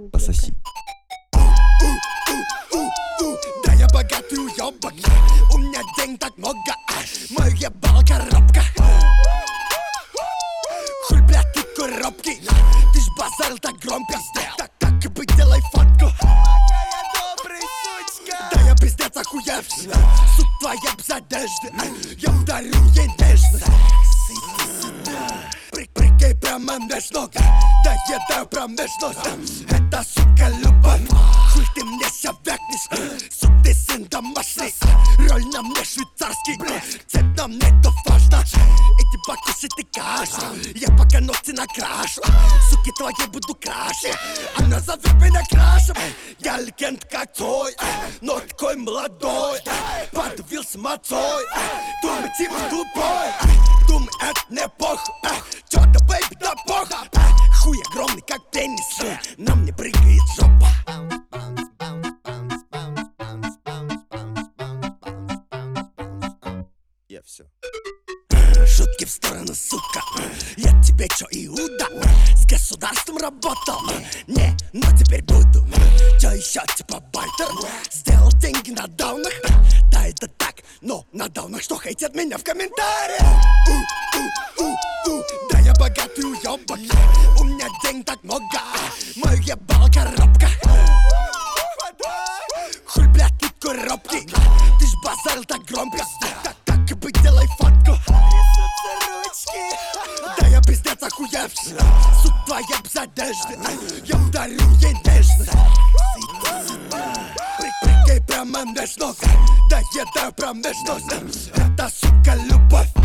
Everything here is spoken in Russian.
Пососи. Да я богатый уёбок, у меня денег так много, мою ебала коробка. Хуй, блядь, ты коробки, ты ж базарил так громко. Так и быть, делай фотку. Да я пиздец охуевший, сука твоя без одежды, я ударю ей нежно. Прикинь прямо меж ног, да я даю промежность. Это, сука, любовь, хуй ты мне ся вякнешь. Сук, ты сын домашний, роль на мне швейцарский, цвет на мне то важно. Иди покушай ты кашу, я пока ногти накрашу. Суки твои буду краше, она зовет меня крашем. Я легенд как твой, но такой молодой. Подавился мацой, думай типа тупой. Думай, это не похуй, чё да, бэйби, да похуй. Хуй огромный, как пенис, на мне прыгает жопа. Я все. Шутки в сторону, сука, я тебе чё, Иуда? С государством работал, не, но теперь буду. Чё ещё, типа байтер? Сделал деньги на даунах? Да это так, но на даунах что хейтят меня в комментариях? Да я богатый уёбок, у меня денег так много, мою ебала коробка. Хуй, блядь, ты коробки, ты ж базарил так громко. Так и быть, делай фотку. Да я пиздец охуевший, сука твоя без одежды, я ударю ей нежно. Прикинь прямо меж ног, да я даю промежность. Это, сука, любовь.